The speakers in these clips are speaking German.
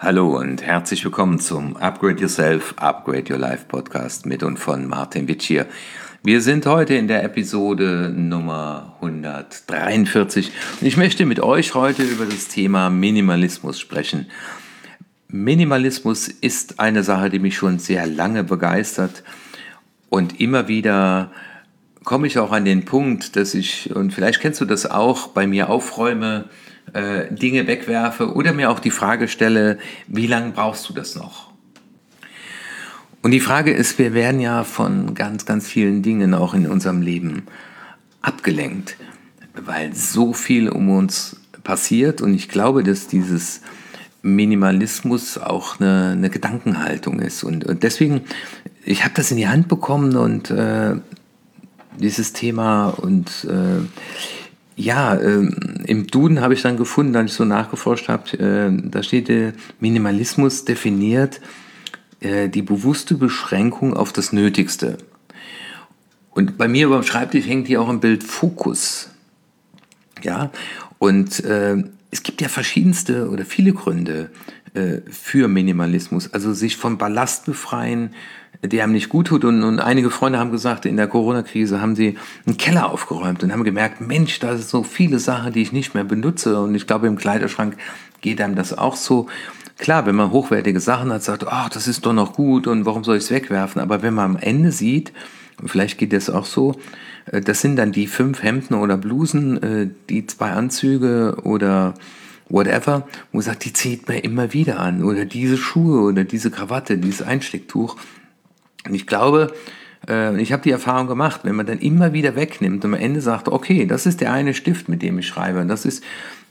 Hallo und herzlich willkommen zum Upgrade Yourself, Upgrade Your Life Podcast mit und von Martin Witsch hier. Wir sind heute in der Episode Nummer 143 und ich möchte mit euch heute über das Thema Minimalismus sprechen. Minimalismus ist eine Sache, die mich schon sehr lange begeistert und immer wieder komme ich auch an den Punkt, dass ich, und vielleicht kennst du das auch, bei mir aufräume, Dinge wegwerfe oder mir auch die Frage stelle, wie lange brauchst du das noch? Und die Frage ist, wir werden ja von ganz, ganz vielen Dingen auch in unserem Leben abgelenkt, weil so viel um uns passiert und ich glaube, dass dieses Minimalismus auch eine Gedankenhaltung ist und deswegen, ich habe das in die Hand bekommen und dieses Thema und im Duden habe ich dann gefunden, als ich so nachgeforscht habe, da steht, Minimalismus definiert die bewusste Beschränkung auf das Nötigste. Und bei mir über dem Schreibtisch hängt hier auch ein Bild Fokus. Ja, und es gibt ja verschiedenste oder viele Gründe für Minimalismus, also sich vom Ballast befreien, der einem nicht gut tut. Und einige Freunde haben gesagt, in der Corona-Krise haben sie einen Keller aufgeräumt und haben gemerkt, Mensch, da sind so viele Sachen, die ich nicht mehr benutze. Und ich glaube, im Kleiderschrank geht einem das auch so. Klar, wenn man hochwertige Sachen hat, sagt, ach, das ist doch noch gut und warum soll ich es wegwerfen? Aber wenn man am Ende sieht, vielleicht geht das auch so, das sind dann die 5 Hemden oder Blusen, die 2 Anzüge oder whatever, wo man sagt, die zieht man immer wieder an. Oder diese Schuhe oder diese Krawatte, dieses Einstecktuch. Und ich glaube, ich habe die Erfahrung gemacht, wenn man dann immer wieder wegnimmt und am Ende sagt, okay, das ist der eine Stift, mit dem ich schreibe, das ist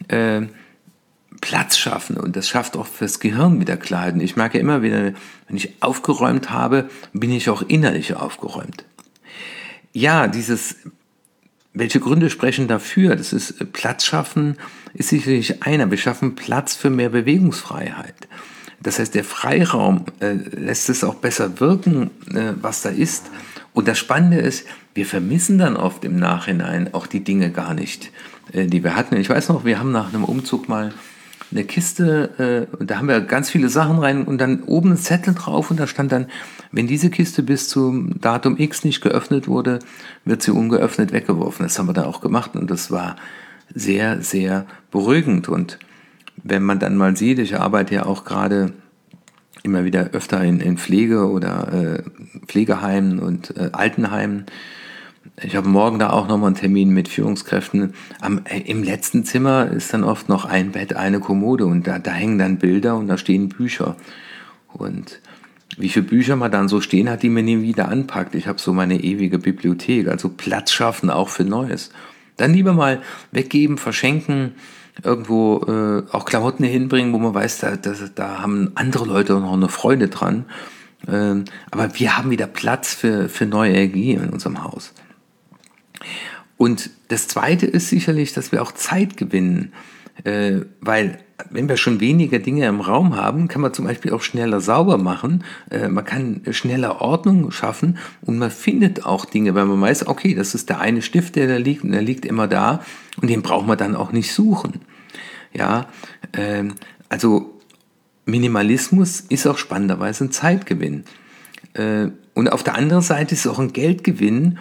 Platz schaffen und das schafft auch fürs Gehirn wieder Klarheit. Und ich merke immer wieder, wenn ich aufgeräumt habe, bin ich auch innerlich aufgeräumt. Ja, welche Gründe sprechen dafür? Das ist Platz schaffen, ist sicherlich einer. Wir schaffen Platz für mehr Bewegungsfreiheit. Das heißt, der Freiraum lässt es auch besser wirken, was da ist. Und das Spannende ist, wir vermissen dann oft im Nachhinein auch die Dinge gar nicht, die wir hatten. Ich weiß noch, wir haben nach einem Umzug mal eine Kiste, da haben wir ganz viele Sachen rein und dann oben ein Zettel drauf und da stand dann, wenn diese Kiste bis zum Datum X nicht geöffnet wurde, wird sie ungeöffnet weggeworfen. Das haben wir dann auch gemacht und das war sehr, sehr beruhigend. Und wenn man dann mal sieht, ich arbeite ja auch gerade immer wieder öfter in Pflege oder Pflegeheimen und Altenheimen. Ich habe morgen da auch nochmal einen Termin mit Führungskräften. Im letzten Zimmer ist dann oft noch ein Bett, eine Kommode und da hängen dann Bilder und da stehen Bücher. Und wie viele Bücher man dann so stehen hat, die man nie wieder anpackt. Ich habe so meine ewige Bibliothek, also Platz schaffen auch für Neues. Dann lieber mal weggeben, verschenken, irgendwo auch Klamotten hinbringen, wo man weiß, da haben andere Leute noch eine Freude dran. Aber wir haben wieder Platz für neue Energie in unserem Haus. Und das Zweite ist sicherlich, dass wir auch Zeit gewinnen, weil wenn wir schon weniger Dinge im Raum haben, kann man zum Beispiel auch schneller sauber machen, man kann schneller Ordnung schaffen und man findet auch Dinge, weil man weiß, okay, das ist der eine Stift, der da liegt und der liegt immer da und den braucht man dann auch nicht suchen. Ja, also Minimalismus ist auch spannenderweise ein Zeitgewinn. Und auf der anderen Seite ist es auch ein Geldgewinn,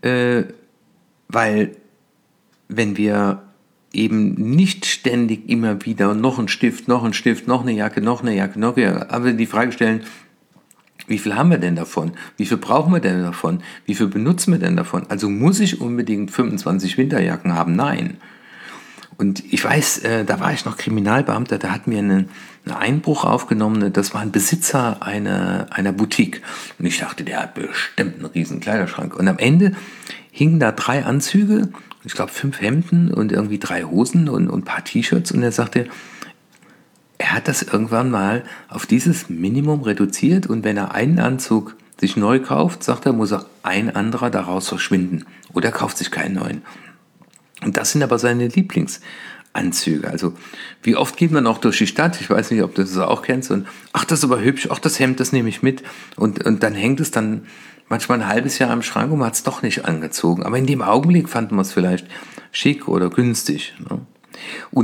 weil wenn wir eben nicht ständig immer wieder noch ein Stift, noch eine Jacke, noch eine Jacke, aber die Frage stellen, wie viel haben wir denn davon? Wie viel brauchen wir denn davon? Wie viel benutzen wir denn davon? Also muss ich unbedingt 25 Winterjacken haben? Nein. Und ich weiß, da war ich noch Kriminalbeamter, da hat mir einen Einbruch aufgenommen, das war ein Besitzer einer Boutique. Und ich dachte, der hat bestimmt einen riesen Kleiderschrank. Und am Ende hingen da 3 Anzüge, ich glaube 5 Hemden und irgendwie 3 Hosen und ein paar T-Shirts. Und er sagte, er hat das irgendwann mal auf dieses Minimum reduziert. Und wenn er einen Anzug sich neu kauft, sagt er, muss er ein anderer daraus verschwinden. Oder er kauft sich keinen neuen. Und das sind aber seine Lieblingsanzüge. Also wie oft geht man auch durch die Stadt, ich weiß nicht, ob du das auch kennst, und ach, das ist aber hübsch, ach, das Hemd, das nehme ich mit. Und dann hängt es dann manchmal ein halbes Jahr im Schrank und man hat es doch nicht angezogen. Aber in dem Augenblick fand man es vielleicht schick oder günstig. Ne? Und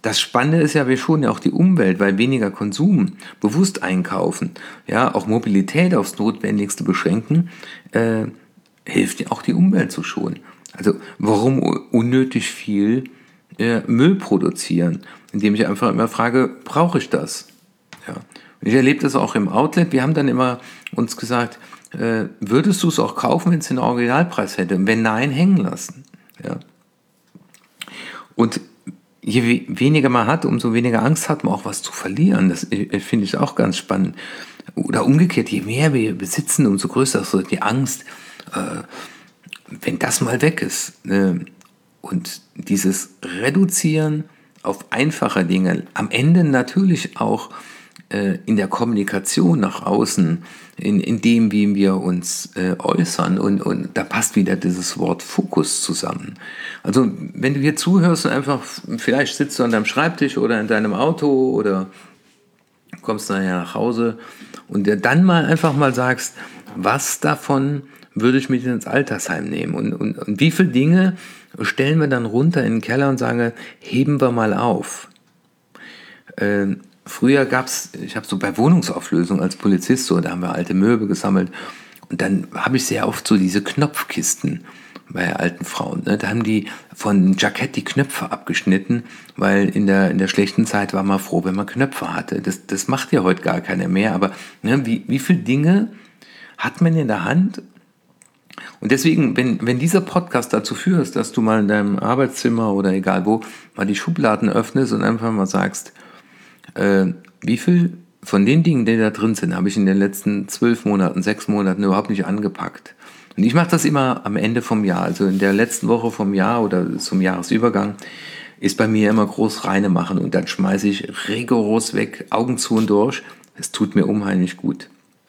das Spannende ist ja, wir schonen ja auch die Umwelt, weil weniger Konsum, bewusst einkaufen, ja, auch Mobilität aufs Notwendigste beschränken, hilft ja auch die Umwelt zu schonen. Also warum unnötig viel Müll produzieren, indem ich einfach immer frage, brauche ich das? Ja. Und ich erlebe das auch im Outlet. Wir haben dann immer uns gesagt, würdest du es auch kaufen, wenn es den Originalpreis hätte? Und wenn nein, hängen lassen. Ja. Und je weniger man hat, umso weniger Angst hat man auch was zu verlieren. Das finde ich auch ganz spannend. Oder umgekehrt, je mehr wir besitzen, umso größer ist die Angst, wenn das mal weg ist. Und dieses Reduzieren auf einfache Dinge, am Ende natürlich auch in der Kommunikation nach außen, in dem, wie wir uns äußern. Und da passt wieder dieses Wort Fokus zusammen. Also wenn du hier zuhörst und einfach, vielleicht sitzt du an deinem Schreibtisch oder in deinem Auto oder kommst nachher nach Hause und dir dann mal einfach mal sagst, was davon würde ich mit ins Altersheim nehmen? Und wie viele Dinge stellen wir dann runter in den Keller und sagen, heben wir mal auf? Früher gab's, ich habe so bei Wohnungsauflösung als Polizist so, da haben wir alte Möbel gesammelt und dann habe ich sehr oft so diese Knopfkisten bei alten Frauen. Ne? Da haben die von Jackett die Knöpfe abgeschnitten, weil in der schlechten Zeit war man froh, wenn man Knöpfe hatte. Das macht ja heute gar keiner mehr, aber ne, wie viele Dinge hat man in der Hand? Und deswegen, wenn dieser Podcast dazu führt, dass du mal in deinem Arbeitszimmer oder egal wo, mal die Schubladen öffnest und einfach mal sagst, wie viel von den Dingen, die da drin sind, habe ich in den letzten 12 Monaten, 6 Monaten überhaupt nicht angepackt. Und ich mache das immer am Ende vom Jahr, also in der letzten Woche vom Jahr oder zum Jahresübergang, ist bei mir immer groß reine machen und dann schmeiße ich rigoros weg, Augen zu und durch. Es tut mir unheimlich gut.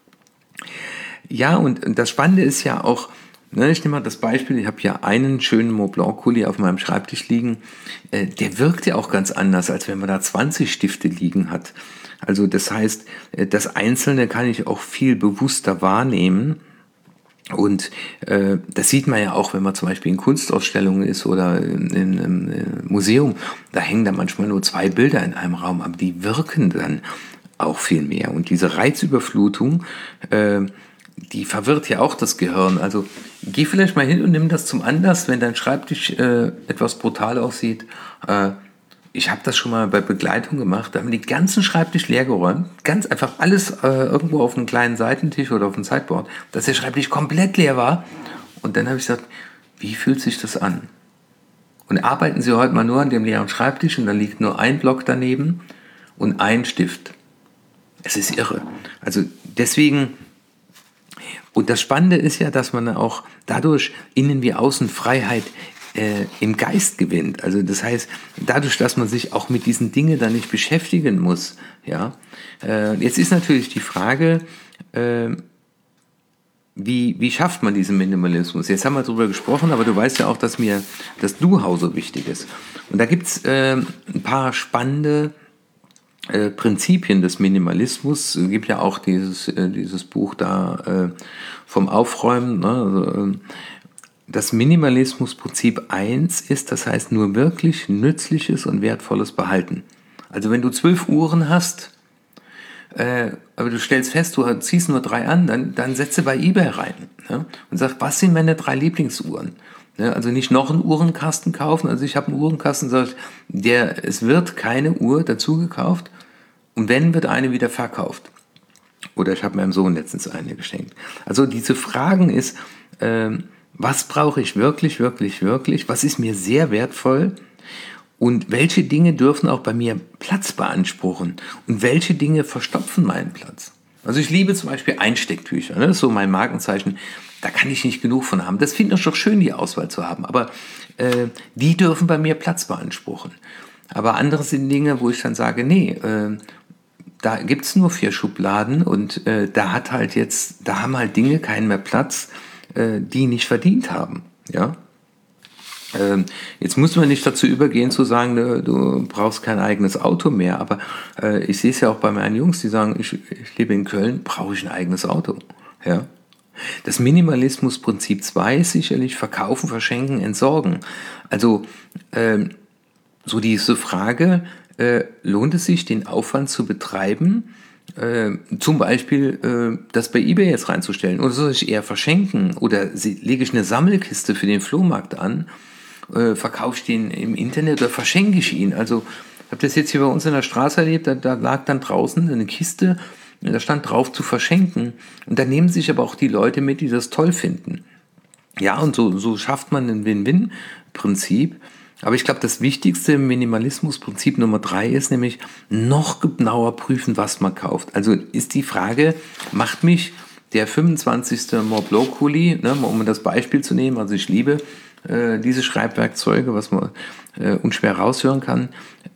Ja, und das Spannende ist ja auch, ne, ich nehme mal das Beispiel, ich habe ja einen schönen Montblanc-Kuli auf meinem Schreibtisch liegen, der wirkt ja auch ganz anders, als wenn man da 20 Stifte liegen hat. Also das heißt, das Einzelne kann ich auch viel bewusster wahrnehmen. Und das sieht man ja auch, wenn man zum Beispiel in Kunstausstellungen ist oder im Museum, da hängen da manchmal nur 2 Bilder in einem Raum, aber die wirken dann auch viel mehr. Und diese Reizüberflutung, die verwirrt ja auch das Gehirn. Also geh vielleicht mal hin und nimm das zum Anlass, wenn dein Schreibtisch etwas brutal aussieht. Ich habe das schon mal bei Begleitung gemacht. Da haben die ganzen Schreibtisch leer geräumt. Ganz einfach alles irgendwo auf einen kleinen Seitentisch oder auf ein Sideboard, dass der Schreibtisch komplett leer war. Und dann habe ich gesagt, wie fühlt sich das an? Und arbeiten Sie heute mal nur an dem leeren Schreibtisch und da liegt nur ein Block daneben und ein Stift. Es ist irre. Also deswegen. Und das Spannende ist ja, dass man auch dadurch innen wie außen Freiheit im Geist gewinnt. Also das heißt, dadurch, dass man sich auch mit diesen Dingen dann nicht beschäftigen muss. Ja, jetzt ist natürlich die Frage, wie schafft man diesen Minimalismus? Jetzt haben wir darüber gesprochen, aber du weißt ja auch, dass mir das Du-How so wichtig ist. Und da gibt es ein paar spannende Prinzipien des Minimalismus. Es gibt ja auch dieses Buch da vom Aufräumen. Ne? Also, das Minimalismusprinzip 1 ist, das heißt nur wirklich Nützliches und Wertvolles behalten. Also wenn du 12 Uhren hast, aber du stellst fest, du ziehst nur 3 an, dann setze bei eBay rein, ne? Und sag, was sind meine 3 Lieblingsuhren? Ne? Also nicht noch einen Uhrenkasten kaufen. Also ich habe einen Uhrenkasten, es wird keine Uhr dazu gekauft und wenn, wird eine wieder verkauft. Oder ich habe meinem Sohn letztens eine geschenkt. Also diese Fragen ist, was brauche ich wirklich, wirklich, wirklich? Was ist mir sehr wertvoll? Und welche Dinge dürfen auch bei mir Platz beanspruchen? Und welche Dinge verstopfen meinen Platz? Also ich liebe zum Beispiel Einstecktücher. Ne? Das ist so mein Markenzeichen. Da kann ich nicht genug von haben. Das finde ich doch schön, die Auswahl zu haben. Aber die dürfen bei mir Platz beanspruchen. Aber andere sind Dinge, wo ich dann sage, nee, da gibt es nur 4 Schubladen und da haben halt Dinge keinen mehr Platz, die nicht verdient haben. Ja? Jetzt muss man nicht dazu übergehen zu sagen, du brauchst kein eigenes Auto mehr, aber ich sehe es ja auch bei meinen Jungs, die sagen, ich lebe in Köln, brauche ich ein eigenes Auto. Ja? Das Minimalismusprinzip 2 ist sicherlich verkaufen, verschenken, entsorgen. Also so diese Frage, lohnt es sich, den Aufwand zu betreiben, zum Beispiel das bei eBay jetzt reinzustellen? Oder soll ich eher verschenken? Oder lege ich eine Sammelkiste für den Flohmarkt an, verkaufe ich den im Internet oder verschenke ich ihn? Also ich habe das jetzt hier bei uns in der Straße erlebt, da lag dann draußen eine Kiste, da stand drauf zu verschenken. Und da nehmen sich aber auch die Leute mit, die das toll finden. Ja, und so schafft man ein Win-Win-Prinzip. Aber ich glaube, das wichtigste Minimalismusprinzip Nummer 3 ist nämlich noch genauer prüfen, was man kauft. Also ist die Frage, macht mich der 25. Montblanc-Kuli, ne, um das Beispiel zu nehmen, also ich liebe diese Schreibwerkzeuge, was man unschwer raushören kann,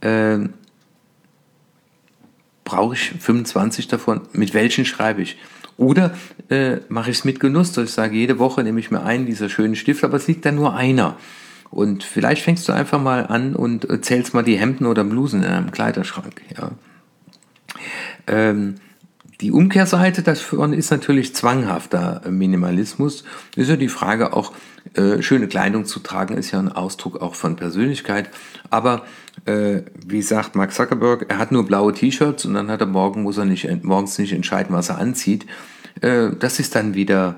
brauche ich 25 davon, mit welchen schreibe ich? Oder mache ich es mit Genuss, dass ich sage, jede Woche nehme ich mir einen dieser schönen Stifte, aber es liegt dann nur einer. Und vielleicht fängst du einfach mal an und zählst mal die Hemden oder Blusen in einem Kleiderschrank. Ja. Die Umkehrseite davon ist natürlich zwanghafter Minimalismus. Ist ja die Frage auch, schöne Kleidung zu tragen, ist ja ein Ausdruck auch von Persönlichkeit. Aber wie sagt Mark Zuckerberg, er hat nur blaue T-Shirts und dann hat er morgens nicht entscheiden, was er anzieht. Das ist dann wieder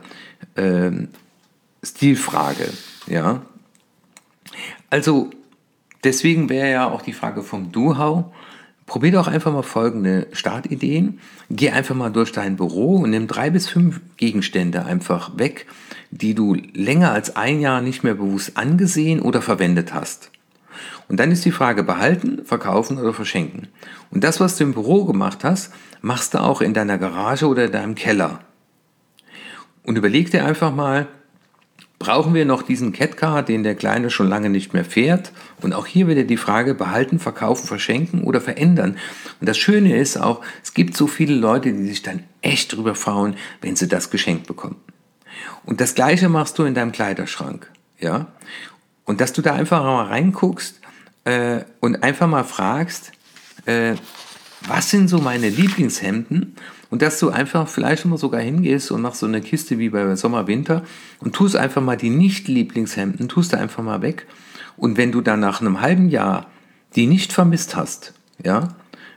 Stilfrage. Ja. Also deswegen wäre ja auch die Frage vom Do-How. Probier doch einfach mal folgende Startideen. Geh einfach mal durch dein Büro und nimm 3 bis 5 Gegenstände einfach weg, die du länger als ein Jahr nicht mehr bewusst angesehen oder verwendet hast. Und dann ist die Frage, behalten, verkaufen oder verschenken. Und das, was du im Büro gemacht hast, machst du auch in deiner Garage oder in deinem Keller. Und überleg dir einfach mal, brauchen wir noch diesen Catcar, den der Kleine schon lange nicht mehr fährt? Und auch hier wieder die Frage, behalten, verkaufen, verschenken oder verändern. Und das Schöne ist auch, es gibt so viele Leute, die sich dann echt drüber freuen, wenn sie das geschenkt bekommen. Und das Gleiche machst du in deinem Kleiderschrank. Ja? Und dass du da einfach mal reinguckst und einfach mal fragst, was sind so meine Lieblingshemden? Und dass du einfach vielleicht mal sogar hingehst und machst so eine Kiste wie bei Sommer, Winter und tust einfach mal die Nicht-Lieblingshemden, tust du einfach mal weg. Und wenn du dann nach einem halben Jahr die nicht vermisst hast, ja,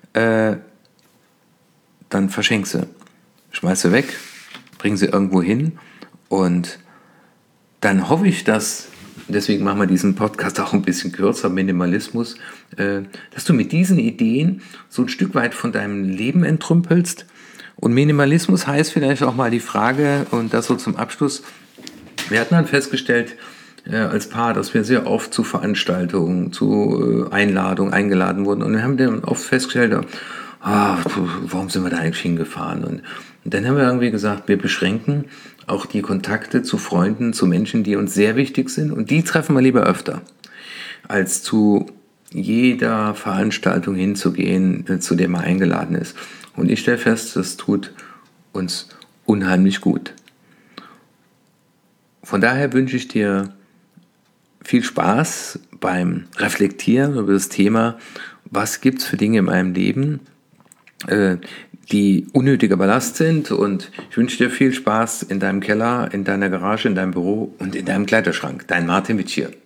dann verschenk sie. Schmeiß sie weg, bring sie irgendwo hin und dann hoffe ich, dass, deswegen machen wir diesen Podcast auch ein bisschen kürzer, Minimalismus, dass du mit diesen Ideen so ein Stück weit von deinem Leben entrümpelst. Und Minimalismus heißt vielleicht auch mal die Frage, und das so zum Abschluss, wir hatten dann festgestellt als Paar, dass wir sehr oft zu Veranstaltungen, zu Einladungen eingeladen wurden. Und wir haben dann oft festgestellt, warum sind wir da eigentlich hingefahren? Und dann haben wir irgendwie gesagt, wir beschränken auch die Kontakte zu Freunden, zu Menschen, die uns sehr wichtig sind. Und die treffen wir lieber öfter, als zu jeder Veranstaltung hinzugehen, zu der man eingeladen ist. Und ich stelle fest, das tut uns unheimlich gut. Von daher wünsche ich dir viel Spaß beim Reflektieren über das Thema, was gibt es für Dinge in meinem Leben, die unnötiger Ballast sind. Und ich wünsche dir viel Spaß in deinem Keller, in deiner Garage, in deinem Büro und in deinem Kleiderschrank. Dein Martin Witsch hier.